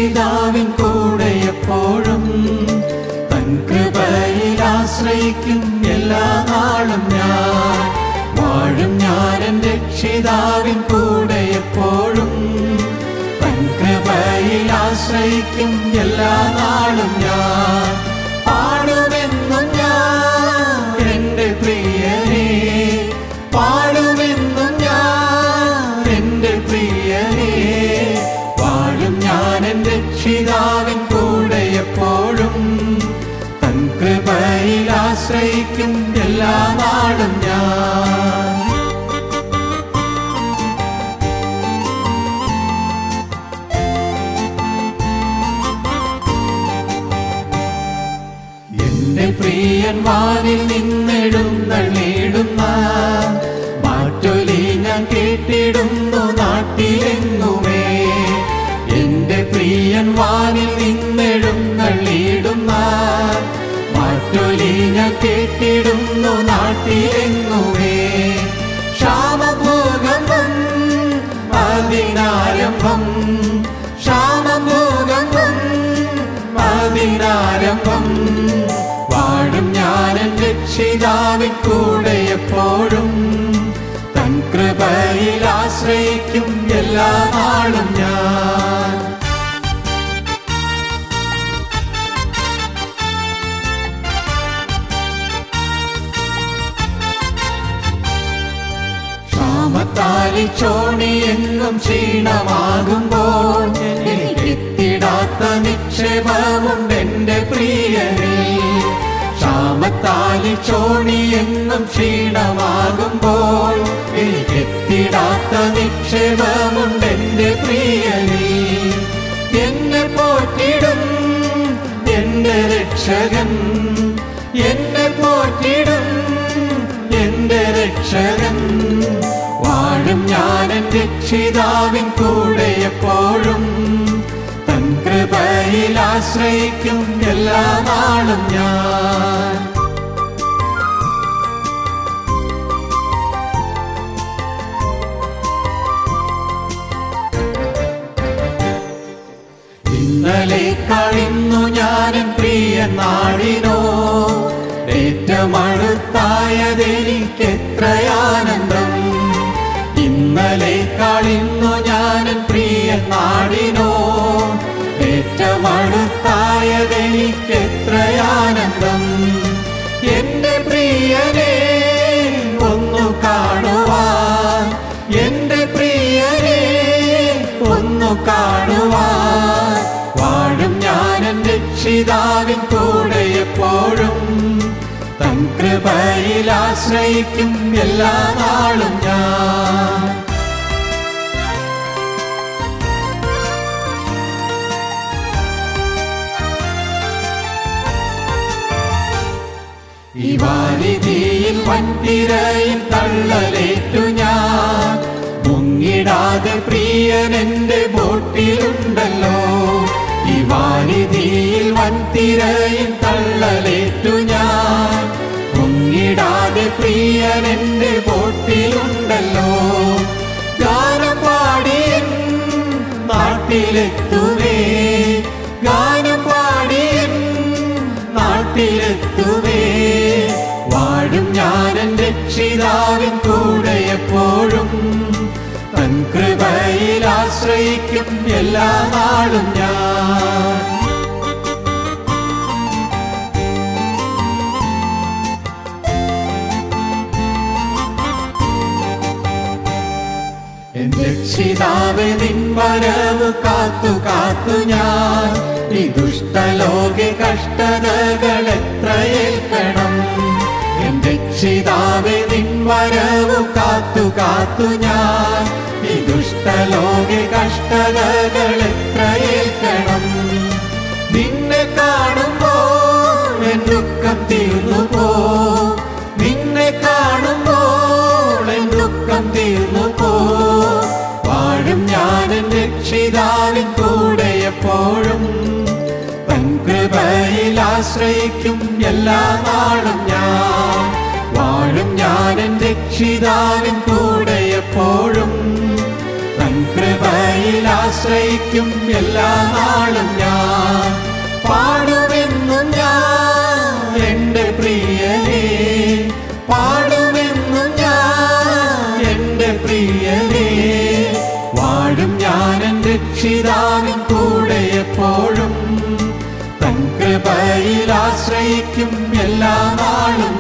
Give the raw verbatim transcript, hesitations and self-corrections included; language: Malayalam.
രക്ഷിതാവിൻ കൂടെ എപ്പോഴും തൻ കൃപയിൽ ആശ്രയിക്കും എല്ലാ നാളും ഞാൻ വാഴും ഞാൻ എൻ രക്ഷിതാവിൻ കൂടെ എപ്പോഴും തൻ കൃപയിൽ ആശ്രയിക്കും എല്ലാ നാളും ഞാൻ പാടുമെന്നും ഞാൻ എന്റെ പ്രിയനേ പാടുമെന്നും ഞാൻ എന്റെ പ്രിയനേ വാഴും ഞാൻ എൻ രക്ഷിതാവിൻ കൂടെ എപ്പോഴും തൻ കൃപയിൽ ആശ്രയിക്കും എല്ലാ നാളും ഞാൻ എന്റെ പ്രിയൻ വാനിൽ നിന്നെഴുന്നള്ളിടുന്ന മാറ്റൊലി ഞാൻ കേട്ടിടുന്നു നാട്ടിലെങ്ങുമേ എന്റെ പ്രിയൻ വാനിൽ നിന്നെഴുന്നള്ളിടുന്ന മാറ്റൊലി ഞാൻ കേട്ടിടുന്നു നാട്ടിലെങ്ങുമേ ക്ഷാമഭൂകമ്പം അതിനാരംഭം ക്ഷാമഭൂകമ്പം അതിനാരംഭം വാഴും ഞാൻ എൻ രക്ഷിതാവിൻ കൂടെ എപ്പോഴും തൻ കൃപയിൽ ആശ്രയിക്കും എല്ലാ നാളും ഞാൻ ക്ഷാമത്താലി ചോണി എങ്ങും ക്ഷീണമാകുമ്പോൾ എനിക്കെത്തിടാത്ത നിക്ഷേപമുണ്ട് എന്റെ പ്രിയനിൽ ക്ഷാമത്താലി ചോണി എങ്ങും ക്ഷീണമാകുമ്പോൾ എനിക്കെത്തിടാത്ത നിക്ഷേപമുണ്ട് എന്റെ പ്രിയനിൽ എന്നെ പോറ്റിടും എന്റെ രക്ഷകൻ എന്നെ പോറ്റിടും എന്റെ രക്ഷകൻ വാഴും ഞാൻ എൻ രക്ഷിതാവിൻ കൂടെ എപ്പോഴും തൻ കൃപയിൽ ആശ്രയിക്കും എല്ലാ നാളും ഞാൻ ഇന്നലെ കഴിഞ്ഞു ഞാൻ എൻ പ്രിയ നാടിനോ ഏറ്റമടുത്തായതെനിക്കെത്രയാനന്ദം ഇന്നലെ കഴിഞ്ഞു ഞാൻ എൻ പ്രിയ നാടിനോ ഏറ്റമടുത്തായതെനിക്കെത്രയാനന്ദം എന്റെ പ്രിയനെ ഒന്നു കാണുവാൻ എന്റെ പ്രിയനെ ഒന്നു കാണുവാൻ വാഴും ഞാൻ എൻ രക്ഷിതാവിൻ കൂടെ എപ്പോഴും തൻ കൃപയിൽ ആശ്രയിക്കും എല്ലാ നാളും ഞാൻ ഈ വാരിധിയിൽ വൻതിരയിൽ തള്ളലേറ്റു ഞാൻ മുങ്ങിടാതെ പ്രിയൻ എന്റെ ബോട്ടിലുണ്ടല്ലോ ഈ വാരിധിയിൽ വൻതിരയിൽ തള്ളലേറ്റു ഞാൻ മുങ്ങിടാതെ പ്രിയൻ എന്റെ ബോട്ടിലുണ്ടല്ലോ ഗാനം പാടിയൻ നാട്ടിലെത്തുവേ ഗാനം പാടിയൻ നാട്ടിലെത്തുവേ വാഴും ഞാൻ എൻ രക്ഷിതാവിൻ കൂടെ എപ്പോഴും തൻ കൃപയിൽ ആശ്രയിക്കും എല്ലാ നാളും ഞാൻ എൻ രക്ഷിതാവേ നിൻ വരവ് കാത്തു കാത്തു ഞാൻ ഈ ദുഷ്ടലോകെ കഷ്ടതകൾ എത്രയേൽക്കണം എൻ രക്ഷിതാവേ നിൻ വരവ് കാത്തു കാത്തു ഞാൻ ഈ ദുഷ്ടലോകെ കഷ്ടതകൾ എത്രയേൽക്കണം നിന്നെ കാണുമ്പോൾ എൻ ദുഃഖം തീർന്നു പോ നിന്നെ കാണുമ്പോൾ എൻ ദുഃഖം തീർന്നു പോ വാഴും ഞാൻ എൻ രക്ഷിതാവിൻ കൂടെ എപ്പോഴും തൻ കൃപയിൽ ആശ്രയിക്കും എല്ലാ നാളും ഞാൻ വാഴും ഞാൻ എൻ രക്ഷിതാവിൻ കൂടെ എപ്പോഴും തൻ കൃപയിൽ ആശ്രയിക്കും ആശ്രയിക്കും എല്ലാ നാളും ഞാൻ. പാടുമെന്നും ഞാൻ എൻ്റെ പ്രിയനേ, പാടുമെന്നും ഞാൻ എൻ്റെ പ്രിയനേ. വാഴും ഞാൻ എൻ്റെ രക്ഷിതാവിൻ കൂടെ എപ്പോഴും, തൻ കൃപയിൽ ആശ്രയിക്കും എല്ലാ നാളും